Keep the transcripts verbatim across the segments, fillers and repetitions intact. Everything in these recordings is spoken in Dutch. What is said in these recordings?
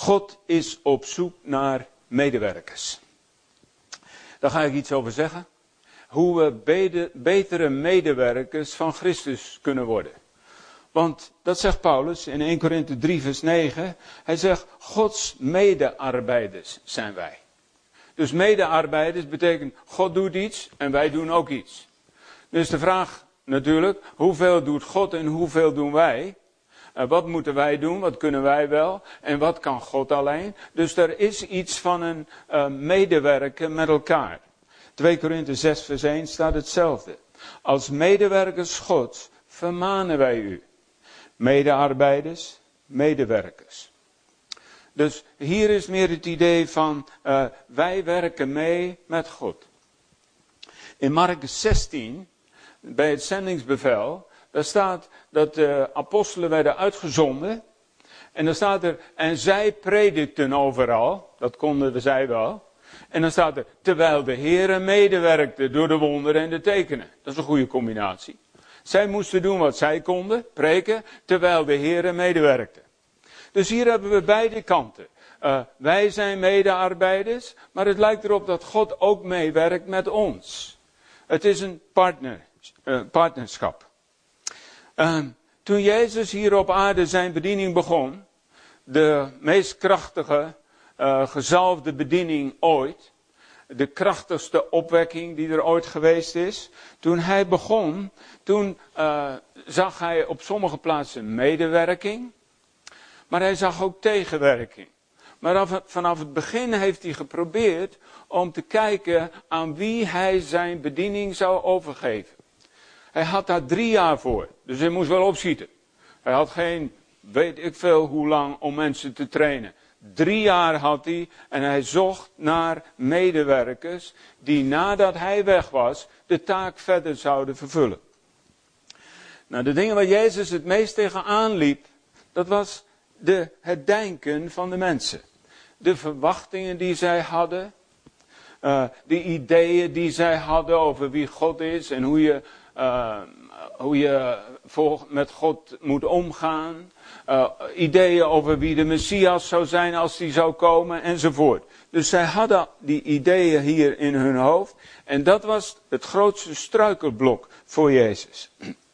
God is op zoek naar medewerkers. Daar ga ik iets over zeggen. Hoe we bede, betere medewerkers van Christus kunnen worden. Want dat zegt Paulus in Eerste Korinthe drie vers negen. Hij zegt, Gods medearbeiders zijn wij. Dus medearbeiders betekent, God doet iets en wij doen ook iets. Dus de vraag natuurlijk, hoeveel doet God en hoeveel doen wij? Uh, wat moeten wij doen, wat kunnen wij wel en wat kan God alleen? Dus er is iets van een uh, medewerken met elkaar. Tweede Korinthe zes vers één staat hetzelfde. Als medewerkers Gods vermanen wij u. Medearbeiders, medewerkers. Dus hier is meer het idee van uh, wij werken mee met God. In Markus zestien, bij het zendingsbevel, daar staat dat de apostelen werden uitgezonden. En dan staat er, en zij predikten overal, dat konden zij wel. En dan staat er, terwijl de Heere medewerkte door de wonderen en de tekenen. Dat is een goede combinatie. Zij moesten doen wat zij konden, preken, terwijl de Heere medewerkte. Dus hier hebben we beide kanten. Uh, wij zijn medearbeiders, maar het lijkt erop dat God ook meewerkt met ons. Het is een partner, uh, partnerschap. Uh, toen Jezus hier op aarde zijn bediening begon, de meest krachtige, uh, gezalfde bediening ooit, de krachtigste opwekking die er ooit geweest is. Toen hij begon, toen uh, zag hij op sommige plaatsen medewerking, maar hij zag ook tegenwerking. Maar vanaf het begin heeft hij geprobeerd om te kijken aan wie hij zijn bediening zou overgeven. Hij had daar drie jaar voor, dus hij moest wel opschieten. Hij had geen, weet ik veel hoe lang, om mensen te trainen. Drie jaar had hij en hij zocht naar medewerkers die nadat hij weg was de taak verder zouden vervullen. Nou, de dingen waar Jezus het meest tegenaan liep, dat was de, het denken van de mensen. De verwachtingen die zij hadden, uh, de ideeën die zij hadden over wie God is en hoe je, uh, hoe je voor, met God moet omgaan. Uh, ideeën over wie de Messias zou zijn als die zou komen enzovoort. Dus zij hadden die ideeën hier in hun hoofd en dat was het grootste struikelblok voor Jezus.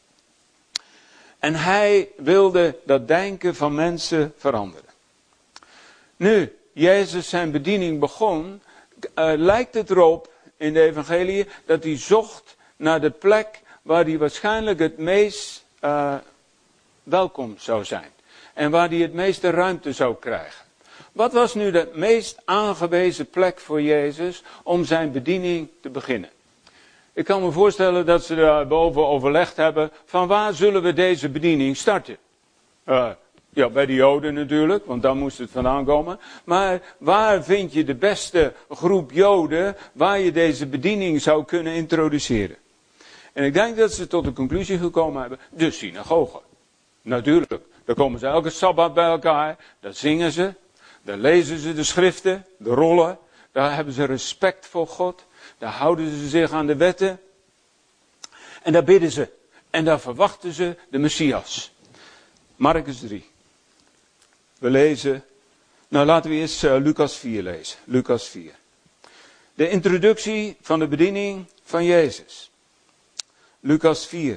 En hij wilde dat denken van mensen veranderen. Nu, Jezus zijn bediening begon, uh, lijkt het erop in de evangelie dat hij zocht naar de plek waar hij waarschijnlijk het meest uh, welkom zou zijn. En waar hij het meeste ruimte zou krijgen. Wat was nu de meest aangewezen plek voor Jezus om zijn bediening te beginnen? Ik kan me voorstellen dat ze daar boven overlegd hebben van waar zullen we deze bediening starten? Uh, ja, bij de Joden natuurlijk, want daar moest het vandaan komen. Maar waar vind je de beste groep Joden waar je deze bediening zou kunnen introduceren? En ik denk dat ze tot de conclusie gekomen hebben, de synagoge. Natuurlijk, daar komen ze elke Sabbat bij elkaar, daar zingen ze, daar lezen ze de schriften, de rollen, daar hebben ze respect voor God. Daar houden ze zich aan de wetten. En daar bidden ze. En daar verwachten ze de Messias. Markus drie. We lezen. Nou, laten we eerst uh, Lucas vier lezen. Lucas vier. De introductie van de bediening van Jezus. Lucas vier.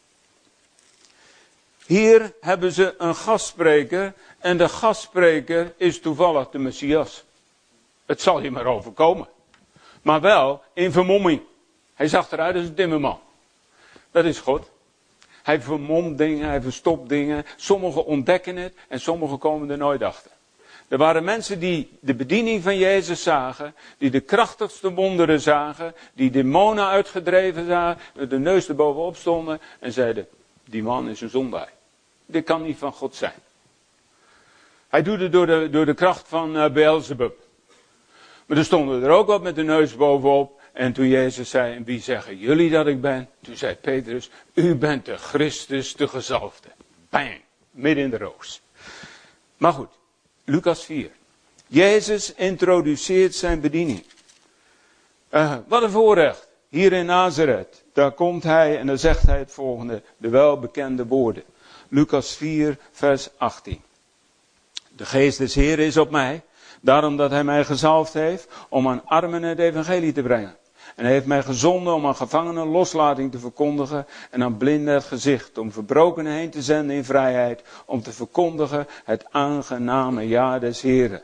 Hier hebben ze een gastspreker. En de gastspreker is toevallig de Messias. Het zal je maar overkomen. Maar wel in vermomming. Hij zag eruit als een timmerman. Dat is God. Hij vermomt dingen, hij verstopt dingen. Sommigen ontdekken het en sommigen komen er nooit achter. Er waren mensen die de bediening van Jezus zagen. Die de krachtigste wonderen zagen. Die demonen uitgedreven zagen. Met de neus erbovenop stonden. En zeiden, die man is een zondaar. Dit kan niet van God zijn. Hij doet het door de, door de kracht van uh, Beelzebub. Maar er stonden er ook wat met de neus bovenop. En toen Jezus zei, en wie zeggen jullie dat ik ben? Toen zei Petrus, u bent de Christus, de gezalfde. Bang, midden in de roos. Maar goed, Lucas vier. Jezus introduceert zijn bediening. Uh, wat een voorrecht. Hier in Nazareth, daar komt hij en dan zegt hij het volgende, de welbekende woorden. Lucas vier, vers achttien. De geest des Heeren is op mij, daarom dat hij mij gezalfd heeft om aan armen het evangelie te brengen. En hij heeft mij gezonden om aan gevangenen loslating te verkondigen en aan blinden het gezicht, om verbrokenen heen te zenden in vrijheid, om te verkondigen het aangename jaar des Heeren.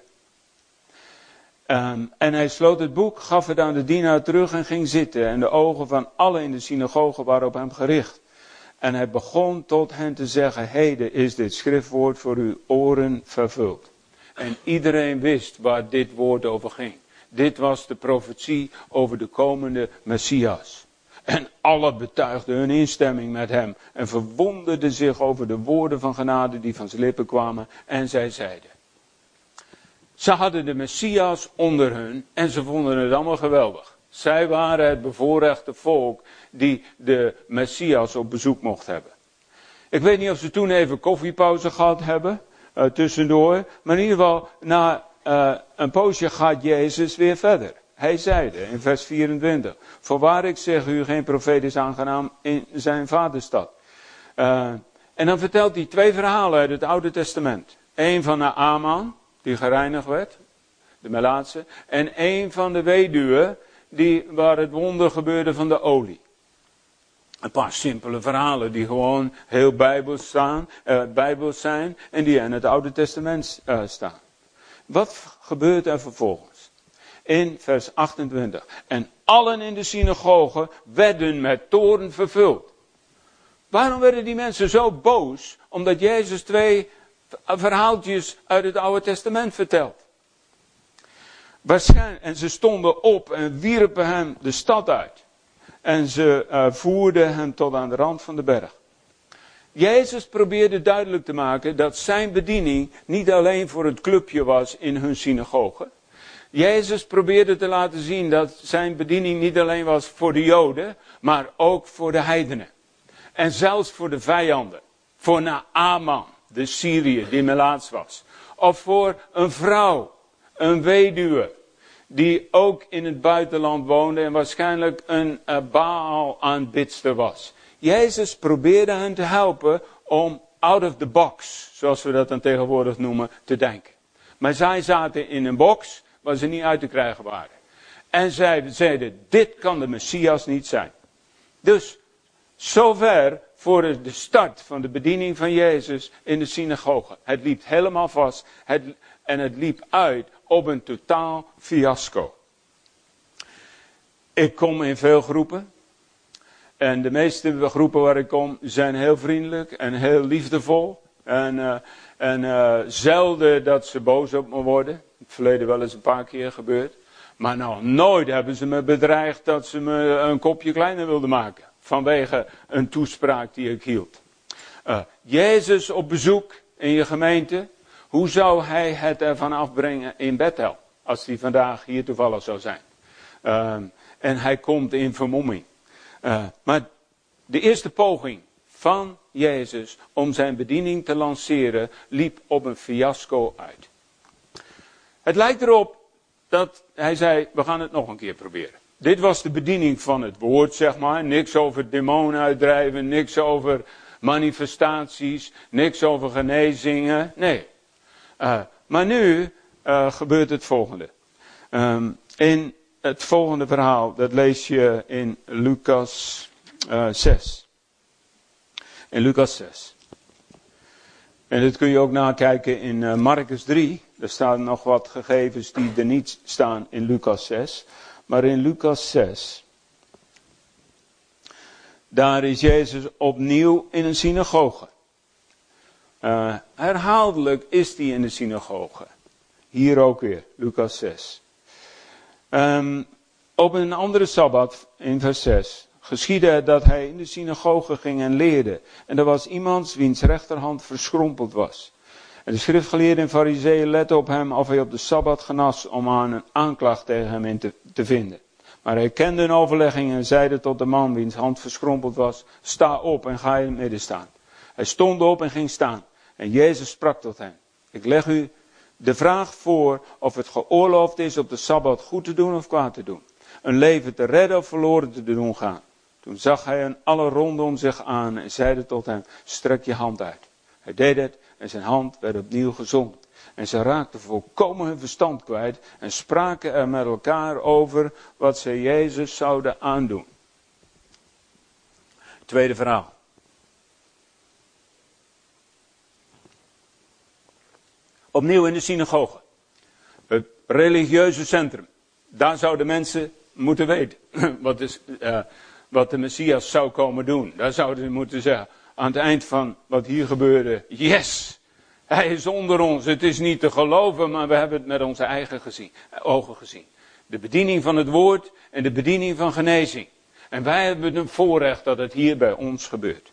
Um, en hij sloot het boek, gaf het aan de dienaar terug en ging zitten. En de ogen van allen in de synagoge waren op hem gericht. En hij begon tot hen te zeggen, heden is dit schriftwoord voor uw oren vervuld. En iedereen wist waar dit woord over ging. Dit was de profetie over de komende Messias. En alle betuigden hun instemming met hem. En verwonderden zich over de woorden van genade die van zijn lippen kwamen. En zij zeiden. Ze hadden de Messias onder hun en ze vonden het allemaal geweldig. Zij waren het bevoorrechte volk die de Messias op bezoek mocht hebben. Ik weet niet of ze toen even koffiepauze gehad hebben, uh, tussendoor. Maar in ieder geval, na uh, een poosje gaat Jezus weer verder. Hij zeide in vers vierentwintig. Voorwaar ik zeg u, geen profeet is aangenaam in zijn vaderstad. Uh, en dan vertelt hij twee verhalen uit het Oude Testament. Eén van Naaman, die gereinigd werd, de Melaatse. En één van de weduwen, die, waar het wonder gebeurde van de olie. Een paar simpele verhalen die gewoon heel bijbels, staan, uh, bijbels zijn en die in het Oude Testament uh, staan. Wat gebeurt er vervolgens? In vers achtentwintig. En allen in de synagoge werden met toorn vervuld. Waarom werden die mensen zo boos? Omdat Jezus twee verhaaltjes uit het Oude Testament vertelt. Waarschijnlijk, en ze stonden op en wierpen hem de stad uit. En ze uh, voerden hem tot aan de rand van de berg. Jezus probeerde duidelijk te maken dat zijn bediening niet alleen voor het clubje was in hun synagoge. Jezus probeerde te laten zien dat zijn bediening niet alleen was voor de Joden, maar ook voor de heidenen. En zelfs voor de vijanden. Voor Naaman, de Syriër die melaats was. Of voor een vrouw, een weduwe, die ook in het buitenland woonde en waarschijnlijk een uh, Baal-aanbidster was. Jezus probeerde hen te helpen om out of the box, zoals we dat dan tegenwoordig noemen, te denken. Maar zij zaten in een box waar ze niet uit te krijgen waren. En zij zeiden, dit kan de Messias niet zijn. Dus, zover voor de start van de bediening van Jezus in de synagoge. Het liep helemaal vast het, en het liep uit op een totaal fiasco. Ik kom in veel groepen. En de meeste groepen waar ik kom zijn heel vriendelijk en heel liefdevol. En, uh, en uh, zelden dat ze boos op me worden. In het verleden wel eens een paar keer gebeurd. Maar nou, nooit hebben ze me bedreigd dat ze me een kopje kleiner wilden maken. Vanwege een toespraak die ik hield. Uh, Jezus op bezoek in je gemeente. Hoe zou hij het ervan afbrengen in Bethel? Als hij vandaag hier toevallig zou zijn. Uh, en hij komt in vermomming. Uh, maar de eerste poging van Jezus om zijn bediening te lanceren liep op een fiasco uit. Het lijkt erop dat hij zei, we gaan het nog een keer proberen. Dit was de bediening van het woord, zeg maar. Niks over demonen uitdrijven, niks over manifestaties, niks over genezingen. Nee. Uh, maar nu uh, gebeurt het volgende. Um, in het volgende verhaal, dat lees je in Lucas uh, zes. In Lucas zes. En dat kun je ook nakijken in uh, Marcus drie. Er staan nog wat gegevens die er niet staan in Lucas zes. Maar in Lucas zes, daar is Jezus opnieuw in een synagoge. Uh, herhaaldelijk is hij in de synagoge. Hier ook weer, Lucas zes. Um, op een andere Sabbat, in vers zes, geschiedde het dat hij in de synagoge ging en leerde. En er was iemand wiens rechterhand verschrompeld was. En de schriftgeleerden en farizeeën letten op hem of hij op de Sabbat genas om aan een aanklacht tegen hem in te, te vinden. Maar hij kende een overlegging en zeide tot de man wiens hand verschrompeld was, sta op en ga in het midden staan. Hij stond op en ging staan. En Jezus sprak tot hem. Ik leg u de vraag voor of het geoorloofd is op de Sabbat goed te doen of kwaad te doen. Een leven te redden of verloren te doen gaan. Toen zag hij hen alle rondom zich aan en zeide tot hem, strek je hand uit. Hij deed het en zijn hand werd opnieuw gezond. En ze raakten volkomen hun verstand kwijt en spraken er met elkaar over wat ze Jezus zouden aandoen. Tweede verhaal. Opnieuw in de synagoge. Het religieuze centrum. Daar zouden mensen moeten weten wat, is, uh, wat de Messias zou komen doen. Daar zouden ze moeten zeggen aan het eind van wat hier gebeurde. Yes, hij is onder ons. Het is niet te geloven, maar we hebben het met onze eigen gezien, ogen gezien. De bediening van het woord en de bediening van genezing. En wij hebben een voorrecht dat het hier bij ons gebeurt.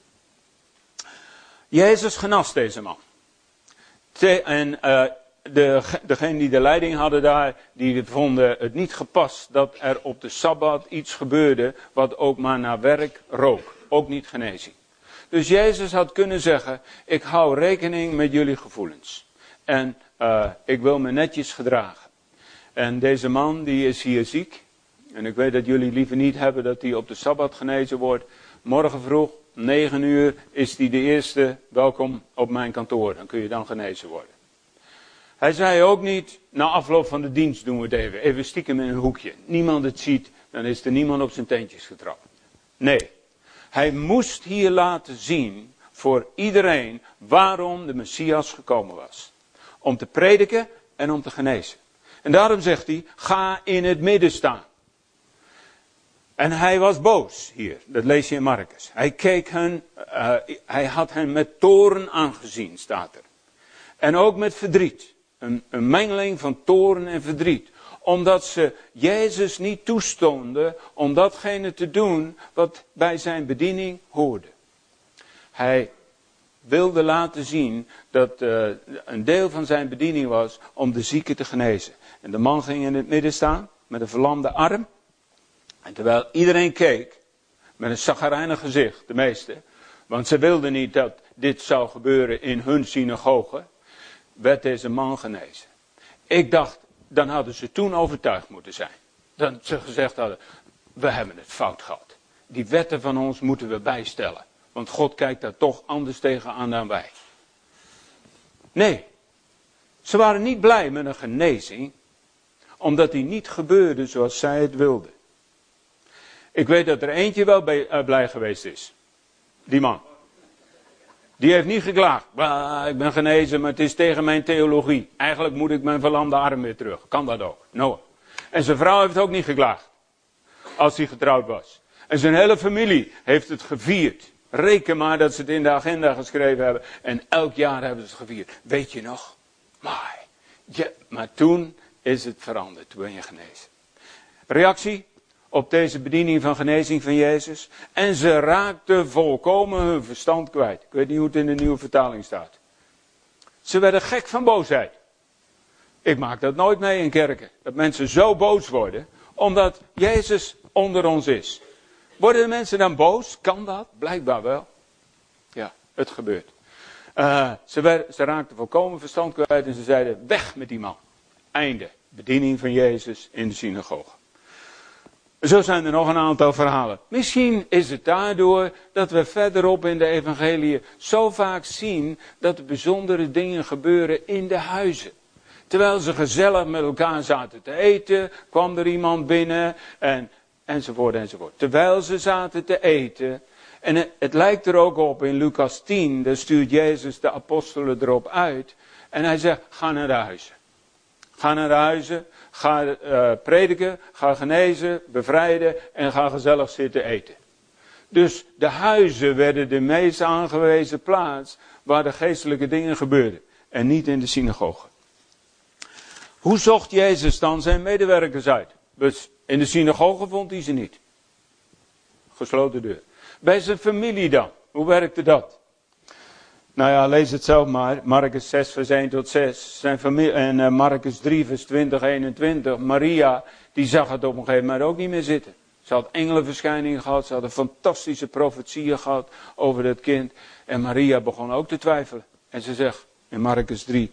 Jezus genast deze man. Te, en uh, de, degenen die de leiding hadden daar, die vonden het niet gepast dat er op de Sabbat iets gebeurde wat ook maar naar werk rook. Ook niet genezing. Dus Jezus had kunnen zeggen, ik hou rekening met jullie gevoelens. En uh, ik wil me netjes gedragen. En deze man die is hier ziek. En ik weet dat jullie liever niet hebben dat hij op de Sabbat genezen wordt. Morgen vroeg, negen uur, is hij de eerste. Welkom op mijn kantoor. Dan kun je dan genezen worden. Hij zei ook niet, na afloop van de dienst doen we het even. Even stiekem in een hoekje. Niemand het ziet, dan is er niemand op zijn teentjes getrapt. Nee. Hij moest hier laten zien voor iedereen waarom de Messias gekomen was. Om te prediken en om te genezen. En daarom zegt hij, ga in het midden staan. En hij was boos hier, dat lees je in Marcus. Hij keek hen, uh, hij had hen met toorn aangezien, staat er. En ook met verdriet. Een, een mengeling van toorn en verdriet. Omdat ze Jezus niet toestonden om datgene te doen wat bij zijn bediening hoorde. Hij wilde laten zien dat uh, een deel van zijn bediening was om de zieken te genezen. En de man ging in het midden staan met een verlamde arm. En terwijl iedereen keek, met een chagrijnig gezicht, de meeste, want ze wilden niet dat dit zou gebeuren in hun synagoge, werd deze man genezen. Ik dacht, dan hadden ze toen overtuigd moeten zijn. Dat ze gezegd hadden, we hebben het fout gehad. Die wetten van ons moeten we bijstellen. Want God kijkt daar toch anders tegenaan dan wij. Nee, ze waren niet blij met een genezing, omdat die niet gebeurde zoals zij het wilden. Ik weet dat er eentje wel bij, uh, blij geweest is. Die man. Die heeft niet geklaagd. Ah, ik ben genezen, maar het is tegen mijn theologie. Eigenlijk moet ik mijn verlamde arm weer terug. Kan dat ook? Noah. En zijn vrouw heeft ook niet geklaagd. Als hij getrouwd was. En zijn hele familie heeft het gevierd. Reken maar dat ze het in de agenda geschreven hebben. En elk jaar hebben ze het gevierd. Weet je nog? Maar, ja, maar toen is het veranderd. Toen ben je genezen. Reactie op deze bediening van genezing van Jezus. En ze raakten volkomen hun verstand kwijt. Ik weet niet hoe het in de nieuwe vertaling staat. Ze werden gek van boosheid. Ik maak dat nooit mee in kerken. Dat mensen zo boos worden. Omdat Jezus onder ons is. Worden de mensen dan boos? Kan dat? Blijkbaar wel. Ja, het gebeurt. Uh, ze, werd, ze raakten volkomen verstand kwijt en ze zeiden, weg met die man. Einde. Bediening van Jezus in de synagoge. Zo zijn er nog een aantal verhalen. Misschien is het daardoor dat we verderop in de evangelie zo vaak zien dat er bijzondere dingen gebeuren in de huizen. Terwijl ze gezellig met elkaar zaten te eten, kwam er iemand binnen en, enzovoort enzovoort. Terwijl ze zaten te eten. En het, het lijkt er ook op in Lucas tien, daar stuurt Jezus de apostelen erop uit. En hij zegt, ga naar de huizen. Ga naar de huizen, ga uh, prediken, ga genezen, bevrijden en ga gezellig zitten eten. Dus de huizen werden de meest aangewezen plaats waar de geestelijke dingen gebeurden. En niet in de synagoge. Hoe zocht Jezus dan zijn medewerkers uit? Dus in de synagoge vond hij ze niet. Gesloten deur. Bij zijn familie dan? Hoe werkte dat? Nou ja, lees het zelf maar. Marcus zes vers één tot zes. Zijn familie, en uh, Marcus drie vers twintig, eenentwintig. Maria, die zag het op een gegeven moment ook niet meer zitten. Ze had engelenverschijningen gehad. Ze had een fantastische profetieën gehad over dat kind. En Maria begon ook te twijfelen. En ze zegt in Marcus drie.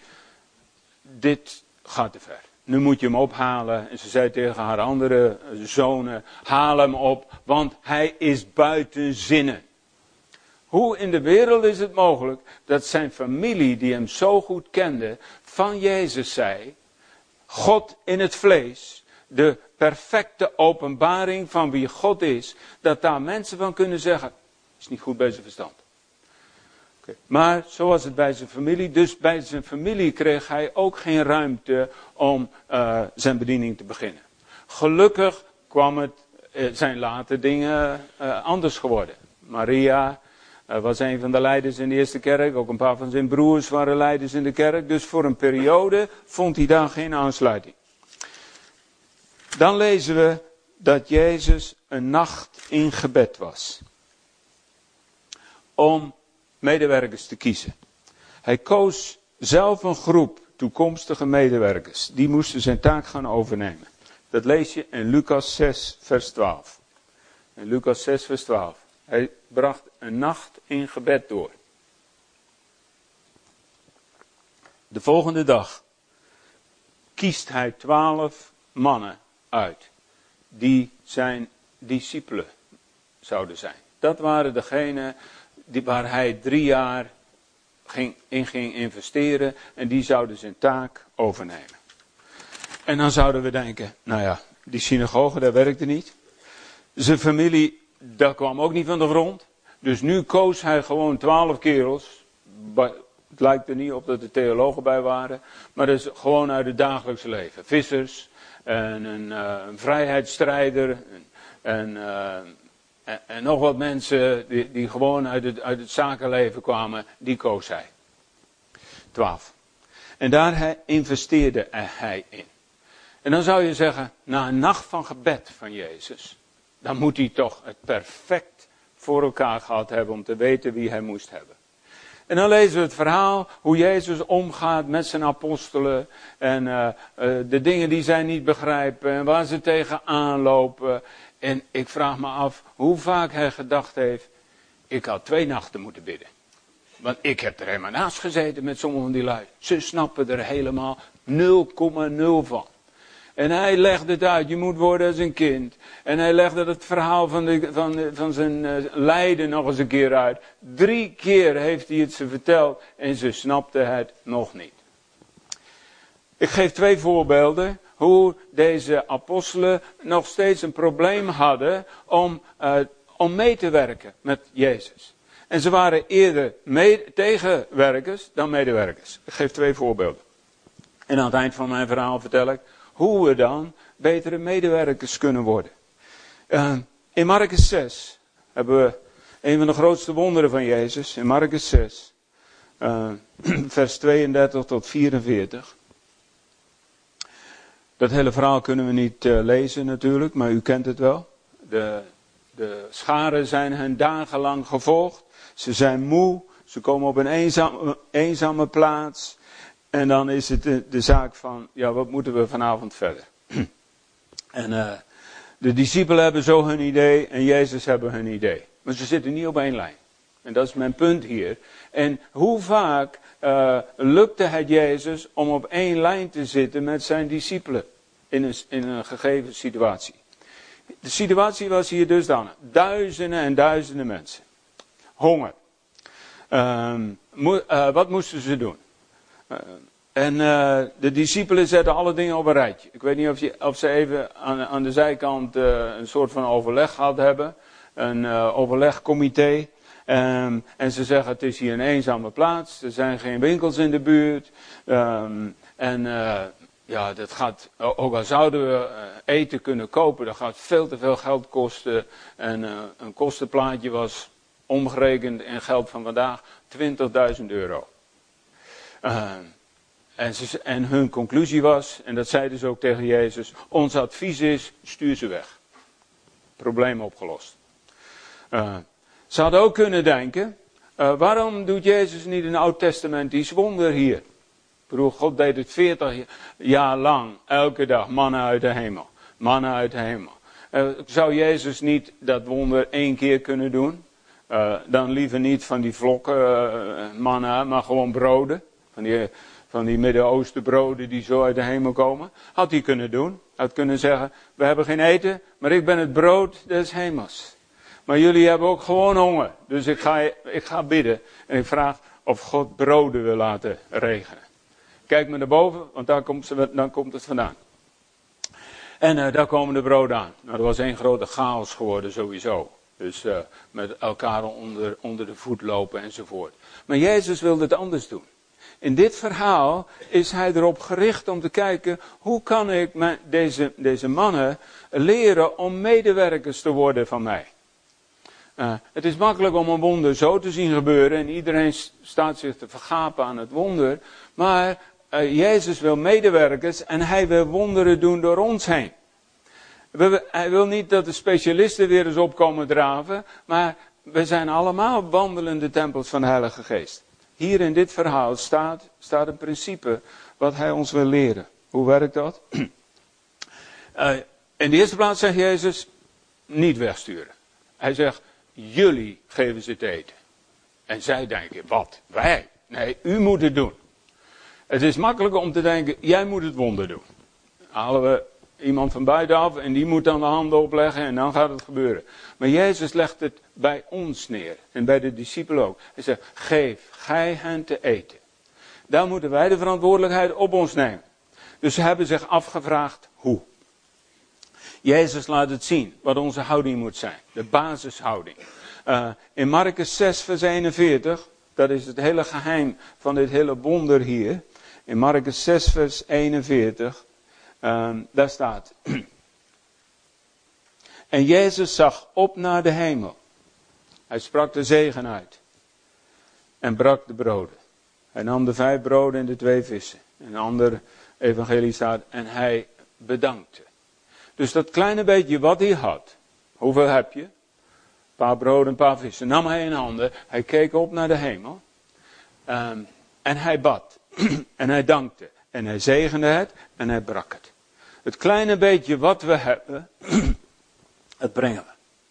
Dit gaat te ver. Nu moet je hem ophalen. En ze zei tegen haar andere zonen. Haal hem op. Want hij is buiten zinnen. Hoe in de wereld is het mogelijk dat zijn familie, die hem zo goed kende, van Jezus zei, God in het vlees, de perfecte openbaring van wie God is, dat daar mensen van kunnen zeggen, is niet goed bij zijn verstand. Okay. Maar zo was het bij zijn familie, dus bij zijn familie kreeg hij ook geen ruimte om uh, zijn bediening te beginnen. Gelukkig kwam het, uh, zijn later dingen uh, anders geworden. Maria uh, was een van de leiders in de eerste kerk, ook een paar van zijn broers waren leiders in de kerk, dus voor een periode vond hij daar geen aansluiting. Dan lezen we dat Jezus een nacht in gebed was. Om medewerkers te kiezen. Hij koos zelf een groep toekomstige medewerkers. Die moesten zijn taak gaan overnemen. Dat lees je in Lucas zes vers twaalf. In Lucas zes vers twaalf. Hij bracht een nacht in gebed door. De volgende dag kiest hij twaalf mannen uit. Die zijn discipelen zouden zijn. Dat waren degenen die, waar hij drie jaar ging, in ging investeren. En die zouden zijn taak overnemen. En dan zouden we denken, nou ja, die synagoge, dat werkte niet. Zijn familie, dat kwam ook niet van de grond. Dus nu koos hij gewoon twaalf kerels. Het lijkt er niet op dat er theologen bij waren. Maar dat is gewoon uit het dagelijkse leven. Vissers, en een, uh, een vrijheidsstrijder. En, en, uh, en, en nog wat mensen die, die gewoon uit het, uit het zakenleven kwamen. Die koos hij. Twaalf. En daar investeerde hij in. En dan zou je zeggen, na een nacht van gebed van Jezus, dan moet hij toch het perfect voor elkaar gehad hebben om te weten wie hij moest hebben. En dan lezen we het verhaal hoe Jezus omgaat met zijn apostelen en uh, uh, de dingen die zij niet begrijpen en waar ze tegenaan lopen. En ik vraag me af hoe vaak hij gedacht heeft, ik had twee nachten moeten bidden. Want ik heb er helemaal naast gezeten met sommige van die lui. Ze snappen er helemaal nul komma nul van. En hij legde het uit, je moet worden als een kind. En hij legde het verhaal van, de, van, de, van zijn uh, lijden nog eens een keer uit. Drie keer heeft hij het ze verteld en ze snapten het nog niet. Ik geef twee voorbeelden hoe deze apostelen nog steeds een probleem hadden om, uh, om mee te werken met Jezus. En ze waren eerder mee, tegenwerkers dan medewerkers. Ik geef twee voorbeelden. En aan het eind van mijn verhaal vertel ik hoe we dan betere medewerkers kunnen worden. Uh, in Markus zes hebben we een van de grootste wonderen van Jezus. In Markus zes, uh, vers tweeëndertig tot vierenveertig. Dat hele verhaal kunnen we niet uh, lezen natuurlijk, maar u kent het wel. De, de scharen zijn hen dagenlang gevolgd. Ze zijn moe, ze komen op een eenzame, eenzame plaats. En dan is het de, de zaak van, ja, wat moeten we vanavond verder? En uh, de discipelen hebben zo hun idee en Jezus hebben hun idee. Maar ze zitten niet op één lijn. En dat is mijn punt hier. En hoe vaak uh, lukte het Jezus om op één lijn te zitten met zijn discipelen in een, in een gegeven situatie? De situatie was hier dusdanig. Duizenden en duizenden mensen. Honger. Uh, mo- uh, wat moesten ze doen? Uh, en uh, de discipelen zetten alle dingen op een rijtje. Ik weet niet of, je, of ze even aan, aan de zijkant uh, een soort van overleg gehad hebben. Een uh, overlegcomité. Um, en ze zeggen het is hier een eenzame plaats. Er zijn geen winkels in de buurt. Um, en uh, ja, dat gaat, ook al zouden we uh, eten kunnen kopen, dat gaat veel te veel geld kosten. En uh, een kostenplaatje was omgerekend in geld van vandaag twintigduizend euro. Uh, en, ze, en hun conclusie was, en dat zeiden ze ook tegen Jezus, ons advies is, stuur ze weg. Probleem opgelost. Uh, ze hadden ook kunnen denken, uh, waarom doet Jezus niet een oud-testamentisch wonder hier? Ik bedoel, God deed het veertig jaar lang, elke dag, manna uit de hemel. Manna uit de hemel. Uh, zou Jezus niet dat wonder één keer kunnen doen? Uh, dan liever niet van die vlokken uh, manna, maar gewoon broden. Van die, van die Midden-Oosten broden die zo uit de hemel komen. Had hij kunnen doen. Had kunnen zeggen, we hebben geen eten, maar ik ben het brood des hemels. Maar jullie hebben ook gewoon honger. Dus ik ga, ik ga bidden en ik vraag of God broden wil laten regenen. Kijk maar naar boven, want daar komt, ze, dan komt het vandaan. En uh, daar komen de broden aan. Nou, dat was één grote chaos geworden sowieso. Dus uh, met elkaar onder, onder de voet lopen enzovoort. Maar Jezus wilde het anders doen. In dit verhaal is hij erop gericht om te kijken, hoe kan ik mijn, deze, deze mannen leren om medewerkers te worden van mij. Uh, het is makkelijk om een wonder zo te zien gebeuren en iedereen staat zich te vergapen aan het wonder. Maar uh, Jezus wil medewerkers en hij wil wonderen doen door ons heen. We, hij wil niet dat de specialisten weer eens opkomen draven, maar we zijn allemaal wandelende tempels van de Heilige Geest. Hier in dit verhaal staat, staat een principe wat hij ons wil leren. Hoe werkt dat? Uh, in de eerste plaats zegt Jezus, niet wegsturen. Hij zegt, jullie geven ze te eten. En zij denken, wat? Wij? Nee, u moet het doen. Het is makkelijker om te denken, jij moet het wonder doen. Halen we iemand van buitenaf en die moet dan de handen opleggen en dan gaat het gebeuren. Maar Jezus legt het bij ons neer en bij de discipelen ook. Hij zegt, geef gij hen te eten. Daar moeten wij de verantwoordelijkheid op ons nemen. Dus ze hebben zich afgevraagd hoe. Jezus laat het zien wat onze houding moet zijn. De basishouding. Uh, in Markus zes vers eenenveertig, dat is het hele geheim van dit hele wonder hier. In Markus zes vers eenenveertig, um, daar staat. En Jezus zag op naar de hemel. Hij sprak de zegen uit. En brak de broden. Hij nam de vijf broden en de twee vissen. Een ander evangelie staat. En hij bedankte. Dus dat kleine beetje wat hij had. Hoeveel heb je? Een paar broden, een paar vissen. Nam hij in handen. Hij keek op naar de hemel. Um, en hij bad. En hij dankte. En hij zegende het. En hij brak het. Het kleine beetje wat we hebben. Het brengen we.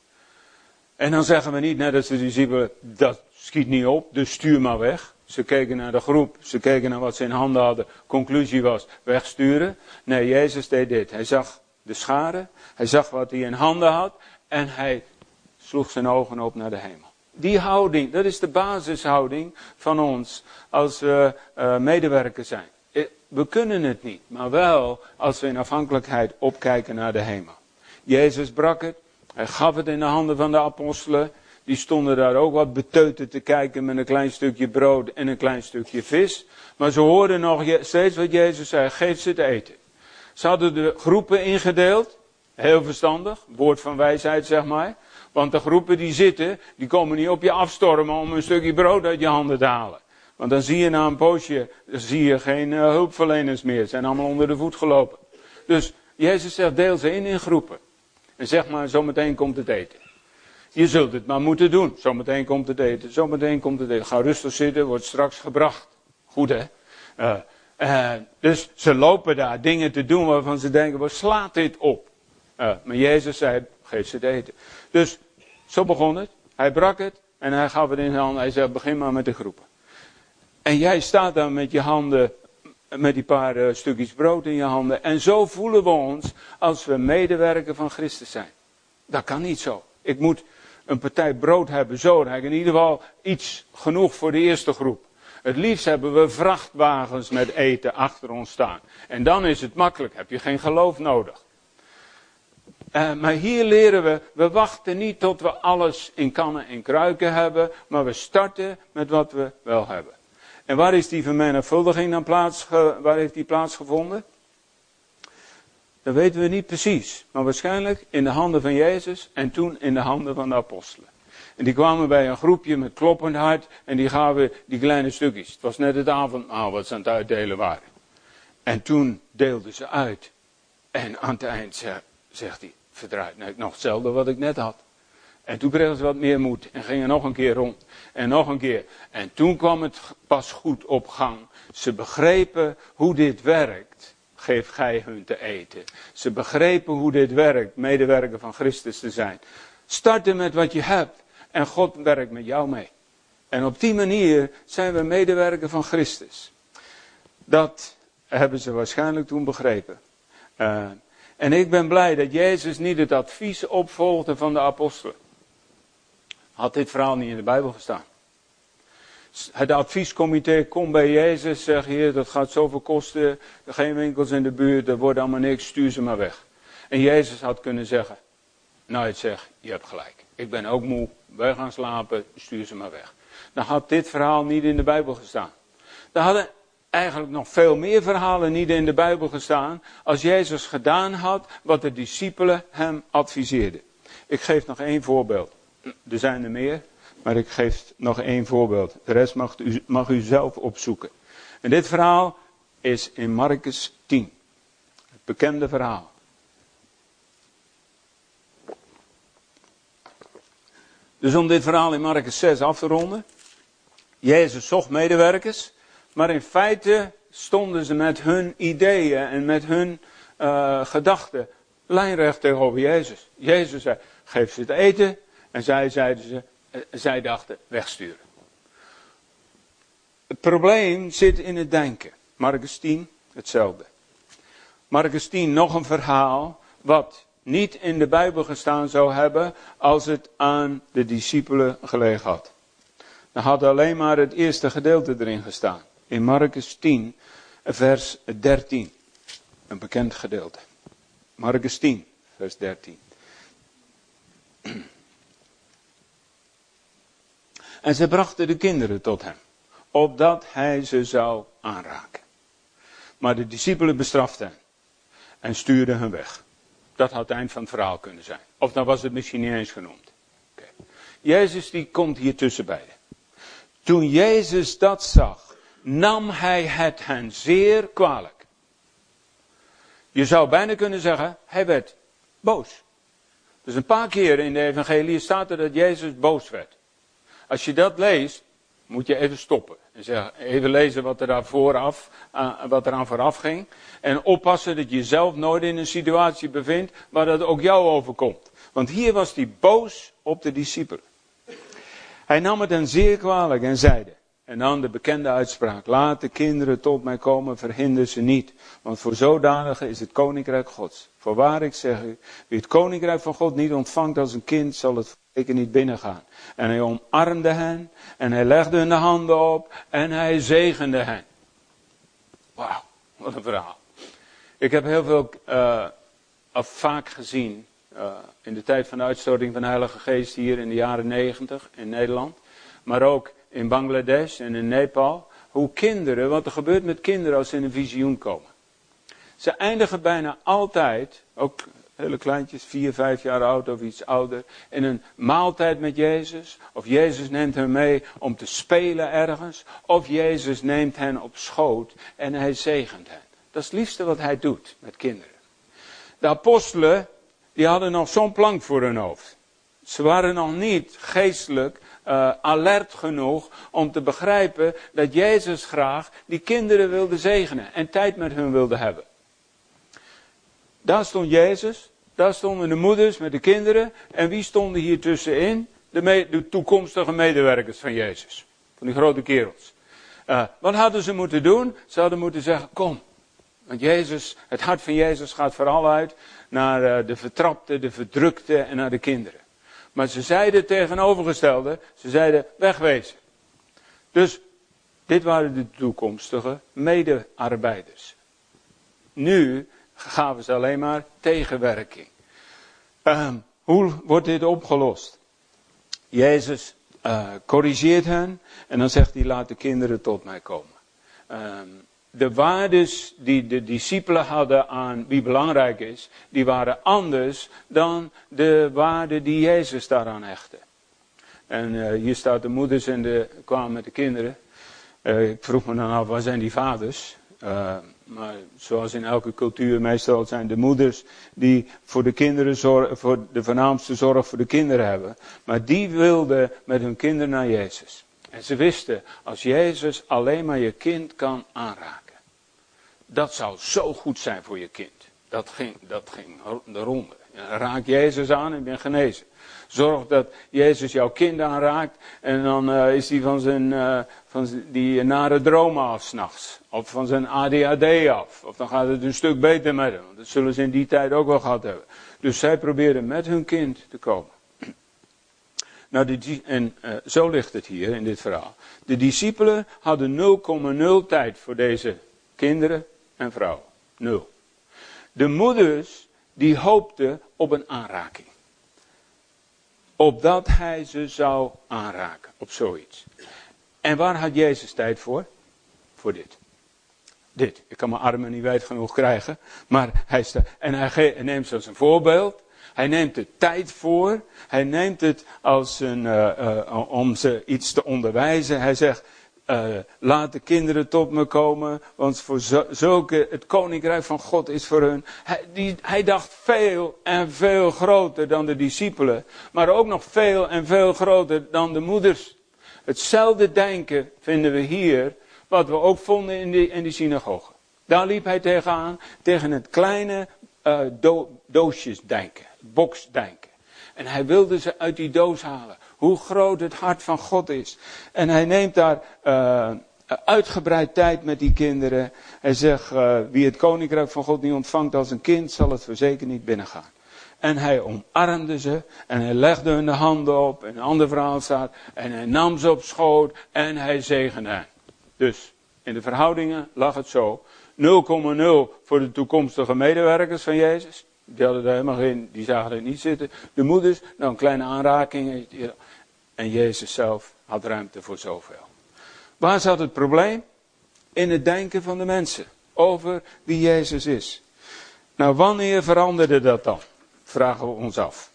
En dan zeggen we niet net als de discipelen. Dat schiet niet op. Dus stuur maar weg. Ze keken naar de groep. Ze keken naar wat ze in handen hadden. Conclusie was wegsturen. Nee, Jezus deed dit. Hij zag de schare. Hij zag wat hij in handen had. En hij sloeg zijn ogen op naar de hemel. Die houding, dat is de basishouding van ons als we uh, medewerkers zijn. We kunnen het niet, maar wel als we in afhankelijkheid opkijken naar de hemel. Jezus brak het. Hij gaf het in de handen van de apostelen. Die stonden daar ook wat beteuterd te kijken met een klein stukje brood en een klein stukje vis. Maar ze hoorden nog steeds wat Jezus zei. Geef ze te eten. Ze hadden de groepen ingedeeld. Heel verstandig. Woord van wijsheid, zeg maar. Want de groepen die zitten, die komen niet op je afstormen om een stukje brood uit je handen te halen. Want dan zie je na een poosje, dan zie je geen uh, hulpverleners meer. Ze zijn allemaal onder de voet gelopen. Dus Jezus zegt, deel ze in in groepen. En zeg maar, zometeen komt het eten. Je zult het maar moeten doen. Zometeen komt het eten. Zometeen komt het eten. Ga rustig zitten, wordt straks gebracht. Goed hè? Uh, uh, dus ze lopen daar dingen te doen waarvan ze denken, waar slaat dit op? Uh, maar Jezus zei, geef ze het eten. Dus zo begon het. Hij brak het en hij gaf het in zijn handen. Hij zei, begin maar met de groepen. En jij staat daar met je handen, met die paar uh, stukjes brood in je handen. En zo voelen we ons als we medewerker van Christus zijn. Dat kan niet zo. Ik moet een partij brood hebben, zo. Dan heb ik in ieder geval iets genoeg voor de eerste groep. Het liefst hebben we vrachtwagens met eten achter ons staan. En dan is het makkelijk, heb je geen geloof nodig. Uh, maar hier leren we, we wachten niet tot we alles in kannen en kruiken hebben. Maar we starten met wat we wel hebben. En waar is die vermenigvuldiging dan plaats, waar heeft die plaatsgevonden? Dat weten we niet precies. Maar waarschijnlijk in de handen van Jezus en toen in de handen van de apostelen. En die kwamen bij een groepje met kloppend hart en die gaven die kleine stukjes. Het was net het avondmaal wat ze aan het uitdelen waren. En toen deelden ze uit. En aan het eind zegt, zegt hij, verdraait nou, nog hetzelfde wat ik net had. En toen kregen ze wat meer moed en gingen nog een keer rond. En nog een keer. En toen kwam het pas goed op gang. Ze begrepen hoe dit werkt. Geef gij hun te eten. Ze begrepen hoe dit werkt. Medewerker van Christus te zijn. Starten met wat je hebt. En God werkt met jou mee. En op die manier zijn we medewerker van Christus. Dat hebben ze waarschijnlijk toen begrepen. Uh, en ik ben blij dat Jezus niet het advies opvolgde van de apostelen. had dit verhaal niet in de Bijbel gestaan. Het adviescomité komt bij Jezus, zegt Heer, dat gaat zoveel kosten, er geen winkels in de buurt, er wordt allemaal niks, stuur ze maar weg. En Jezus had kunnen zeggen, nou het zegt, je hebt gelijk. Ik ben ook moe, wij gaan slapen, stuur ze maar weg. Dan had dit verhaal niet in de Bijbel gestaan. Er hadden eigenlijk nog veel meer verhalen niet in de Bijbel gestaan, als Jezus gedaan had wat de discipelen hem adviseerden. Ik geef nog één voorbeeld. Er zijn er meer, maar ik geef nog één voorbeeld. De rest mag u, mag u zelf opzoeken. En dit verhaal is in Marcus tien. Het bekende verhaal. Dus om dit verhaal in Marcus zes af te ronden. Jezus zocht medewerkers. Maar in feite stonden ze met hun ideeën en met hun uh, gedachten lijnrecht tegenover Jezus. Jezus zei, geef ze te eten. En zij, zeiden ze, uh, zij dachten, wegsturen. Het probleem zit in het denken. Marcus tien, hetzelfde. Marcus tien, nog een verhaal wat niet in de Bijbel gestaan zou hebben als het aan de discipelen gelegen had. Dan had alleen maar het eerste gedeelte erin gestaan. In Marcus tien, vers dertien. Een bekend gedeelte. Marcus tien, vers dertien. En ze brachten de kinderen tot hem, opdat hij ze zou aanraken. Maar de discipelen bestraften hen en stuurden hen weg. Dat had het eind van het verhaal kunnen zijn. Of dan was het misschien niet eens genoemd. Okay. Jezus die komt hier tussen beiden. Toen Jezus dat zag, nam hij het hen zeer kwalijk. Je zou bijna kunnen zeggen, hij werd boos. Dus een paar keer in de evangelie staat er dat Jezus boos werd. Als je dat leest, moet je even stoppen. En zeggen, even lezen wat er daar vooraf, uh, wat eraan vooraf ging. En oppassen dat je jezelf nooit in een situatie bevindt waar dat ook jou overkomt. Want hier was hij boos op de discipelen. Hij nam het hen zeer kwalijk en zeide. En dan de bekende uitspraak. Laat de kinderen tot mij komen, verhinder ze niet. Want voor zodanige is het koninkrijk Gods. Voorwaar ik zeg u, wie het koninkrijk van God niet ontvangt als een kind, zal het zeker niet binnengaan. En hij omarmde hen. En hij legde hun de handen op. En hij zegende hen. Wauw, wat een verhaal. Ik heb heel veel, uh, of vaak gezien, uh, in de tijd van de uitstorting van de Heilige Geest hier in de jaren negentig in Nederland. Maar ook in Bangladesh en in Nepal. Hoe kinderen, wat er gebeurt met kinderen als ze in een visioen komen. Ze eindigen bijna altijd, ook hele kleintjes, vier, vijf jaar oud of iets ouder, in een maaltijd met Jezus. Of Jezus neemt hen mee om te spelen ergens. Of Jezus neemt hen op schoot en hij zegent hen. Dat is het liefste wat hij doet met kinderen. De apostelen, die hadden nog zo'n plank voor hun hoofd. Ze waren nog niet geestelijk uh, alert genoeg om te begrijpen dat Jezus graag die kinderen wilde zegenen en tijd met hun wilde hebben. Daar stond Jezus, daar stonden de moeders met de kinderen. En wie stonden hier tussenin? De, me- de toekomstige medewerkers van Jezus. Van die grote kerels. Uh, wat hadden ze moeten doen? Ze hadden moeten zeggen, kom. Want Jezus, het hart van Jezus gaat vooral uit naar uh, de vertrapte, de verdrukte en naar de kinderen. Maar ze zeiden het tegenovergestelde, ze zeiden wegwezen. Dus dit waren de toekomstige medearbeiders. Nu gaven ze alleen maar tegenwerking. Uh, hoe wordt dit opgelost? Jezus uh, corrigeert hen en dan zegt hij, laat de kinderen tot mij komen. Uh, de waardes die de discipelen hadden aan wie belangrijk is, die waren anders dan de waarden die Jezus daaraan hechtte. En uh, hier staat de moeders en de, kwamen met de kinderen. Uh, ik vroeg me dan af, waar zijn die vaders? Uh, maar zoals in elke cultuur, meestal zijn de moeders die voor de kinderen zorgen, voor de voornaamste zorg voor de kinderen hebben. Maar die wilden met hun kinderen naar Jezus. En ze wisten, als Jezus alleen maar je kind kan aanraken. Dat zou zo goed zijn voor je kind. Dat ging, dat ging de ronde. Raak Jezus aan en je bent genezen. Zorg dat Jezus jouw kind aanraakt en dan uh, is hij van zijn uh, van die nare dromen af 's nachts. Of van zijn A D H D af. Of dan gaat het een stuk beter met hem. Dat zullen ze in die tijd ook wel gehad hebben. Dus zij proberen met hun kind te komen. Nou, de, en uh, zo ligt het hier in dit verhaal. De discipelen hadden nul komma nul tijd voor deze kinderen en vrouwen. Nul. De moeders, die hoopten op een aanraking. Opdat hij ze zou aanraken, op zoiets. En waar had Jezus tijd voor? Voor dit. Dit. Ik kan mijn armen niet wijd genoeg krijgen. Maar hij staat, en hij, ge, hij neemt ze als een voorbeeld. Hij neemt er tijd voor. Hij neemt het als een, uh, uh, om ze iets te onderwijzen. Hij zegt, uh, laat de kinderen tot me komen. Want voor zo, zulke, het koninkrijk van God is voor hun. Hij, die, hij dacht veel en veel groter dan de discipelen. Maar ook nog veel en veel groter dan de moeders. Hetzelfde denken vinden we hier. Wat we ook vonden in die, in die synagoge. Daar liep hij tegenaan. Tegen het kleine uh, do, doosjes denken. Box denken. En hij wilde ze uit die doos halen. Hoe groot het hart van God is. En hij neemt daar uh, uitgebreid tijd met die kinderen. Hij zegt, uh, wie het koninkrijk van God niet ontvangt als een kind, zal het voorzeker niet binnengaan. En hij omarmde ze. En hij legde hun de handen op. En een ander verhaal staat. En hij nam ze op schoot. En hij zegende hen. Dus in de verhoudingen lag het zo. nul komma nul voor de toekomstige medewerkers van Jezus. Die hadden er helemaal geen, die zagen er niet zitten. De moeders, nou een kleine aanraking. En Jezus zelf had ruimte voor zoveel. Waar zat het probleem? In het denken van de mensen. Over wie Jezus is. Nou, wanneer veranderde dat dan? Vragen we ons af.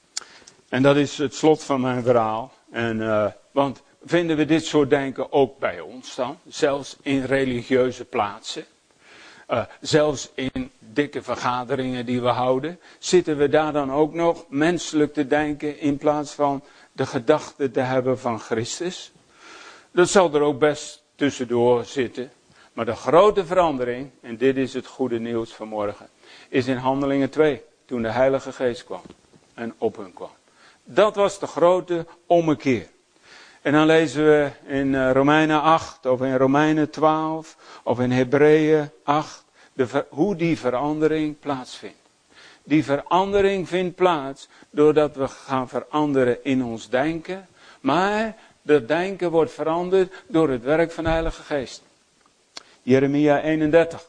En dat is het slot van mijn verhaal. En, uh, want vinden we dit soort denken ook bij ons dan? Zelfs in religieuze plaatsen. Uh, zelfs in dikke vergaderingen die we houden. Zitten we daar dan ook nog menselijk te denken in plaats van de gedachte te hebben van Christus? Dat zal er ook best tussendoor zitten. Maar de grote verandering, en dit is het goede nieuws vanmorgen, is in Handelingen twee. Toen de Heilige Geest kwam en op hun kwam. Dat was de grote ommekeer. En dan lezen we in Romeinen acht of in Romeinen twaalf of in Hebreeën acht de, hoe die verandering plaatsvindt. Die verandering vindt plaats doordat we gaan veranderen in ons denken. Maar dat denken wordt veranderd door het werk van de Heilige Geest. Jeremia eenendertig.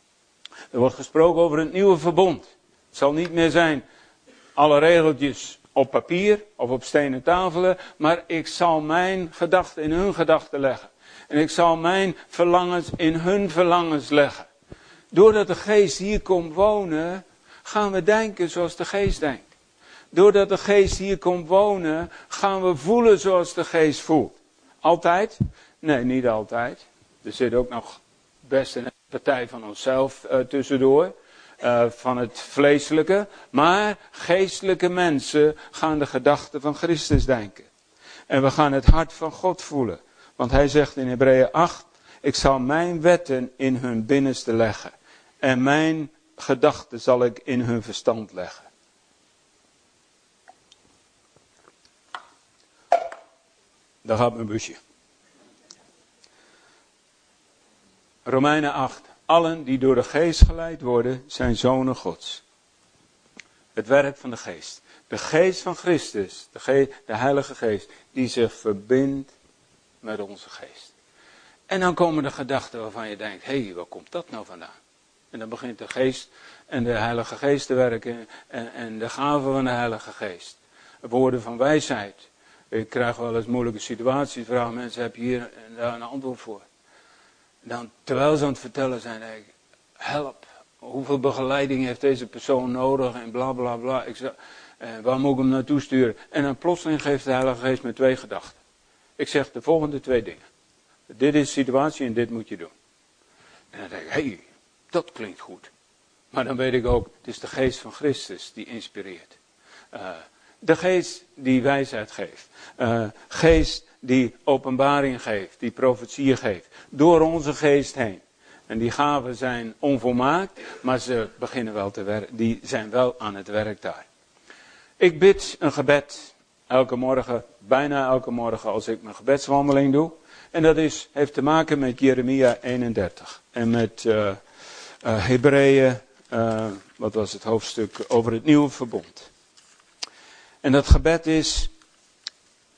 Er wordt gesproken over het nieuwe verbond. Het zal niet meer zijn alle regeltjes op papier of op stenen tafelen, maar ik zal mijn gedachten in hun gedachten leggen. En ik zal mijn verlangens in hun verlangens leggen. Doordat de Geest hier komt wonen, gaan we denken zoals de Geest denkt. Doordat de Geest hier komt wonen, gaan we voelen zoals de Geest voelt. Altijd? Nee, niet altijd. Er zit ook nog best een partij van onszelf uh, tussendoor. Uh, van het vleeselijke. Maar geestelijke mensen gaan de gedachten van Christus denken. En we gaan het hart van God voelen. Want hij zegt in Hebreeën acht. Ik zal mijn wetten in hun binnenste leggen. En mijn gedachten zal ik in hun verstand leggen. Daar gaat mijn busje. Romeinen acht. Allen die door de Geest geleid worden, zijn zonen Gods. Het werk van de Geest. De Geest van Christus, de, Ge- de Heilige Geest, die zich verbindt met onze Geest. En dan komen de gedachten waarvan je denkt, hé, hey, waar komt dat nou vandaan? En dan begint de Geest en de Heilige Geest te werken en, en de gaven van de Heilige Geest. Woorden van wijsheid. Ik krijg wel eens moeilijke situaties, vragen mensen, heb je hier en daar een antwoord voor? Dan, terwijl ze aan het vertellen zijn, denk ik, help, hoeveel begeleiding heeft deze persoon nodig en bla bla bla. Ik zeg, eh, waar moet ik hem naartoe sturen? En dan plotseling geeft de Heilige Geest me twee gedachten. Ik zeg de volgende twee dingen. Dit is de situatie en dit moet je doen. En dan denk ik, hé, hey, dat klinkt goed. Maar dan weet ik ook, het is de Geest van Christus die inspireert. Uh, de Geest die wijsheid geeft. Uh, geest die openbaring geeft, die profetieën geeft. Door onze geest heen. En die gaven zijn onvolmaakt, maar ze beginnen wel te werken. Die zijn wel aan het werk daar. Ik bid een gebed elke morgen, bijna elke morgen als ik mijn gebedswandeling doe. En dat is, heeft te maken met Jeremia eenendertig. En met uh, uh, Hebreeën, uh, wat was het hoofdstuk over het nieuwe verbond. En dat gebed is,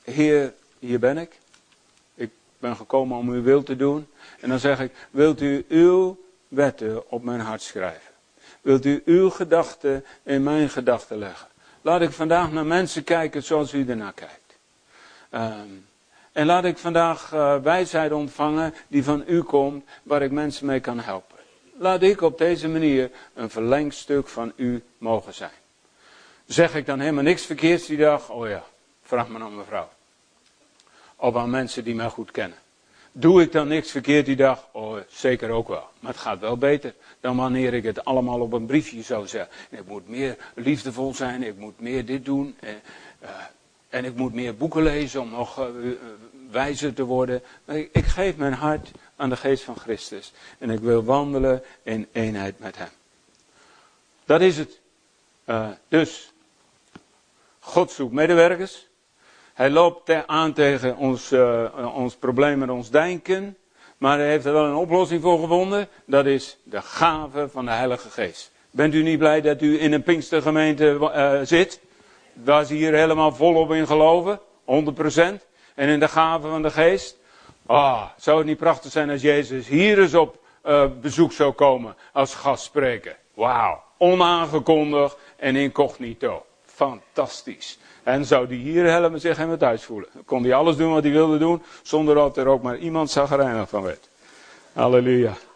Heer, hier ben ik. Ik ben gekomen om uw wil te doen. En dan zeg ik, wilt u uw wetten op mijn hart schrijven? Wilt u uw gedachten in mijn gedachten leggen? Laat ik vandaag naar mensen kijken zoals u ernaar kijkt. Um, en laat ik vandaag uh, wijsheid ontvangen die van u komt, waar ik mensen mee kan helpen. Laat ik op deze manier een verlengstuk van u mogen zijn. Zeg ik dan helemaal niks verkeerds die dag? Oh ja, vraag maar aan mevrouw. Of aan mensen die mij goed kennen. Doe ik dan niks verkeerd die dag? Oh, zeker ook wel. Maar het gaat wel beter dan wanneer ik het allemaal op een briefje zou zeggen. Ik moet meer liefdevol zijn, ik moet meer dit doen. En, uh, en ik moet meer boeken lezen om nog uh, uh, wijzer te worden. Ik, ik geef mijn hart aan de geest van Christus. En ik wil wandelen in eenheid met hem. Dat is het. Uh, dus, God zoekt medewerkers. Hij loopt aan tegen ons, uh, ons probleem met ons denken. Maar hij heeft er wel een oplossing voor gevonden. Dat is de gave van de Heilige Geest. Bent u niet blij dat u in een Pinkstergemeente uh, zit? Waar ze hier helemaal volop in geloven. honderd procent. En in de gave van de Geest. Ah, zou het niet prachtig zijn als Jezus hier eens op uh, bezoek zou komen als gastspreker. Wauw. Onaangekondigd en incognito. Fantastisch. En zou die hier helemaal zich helemaal thuis voelen. Dan kon hij alles doen wat hij wilde doen, zonder dat er ook maar iemand chagrijnig van werd. Halleluja.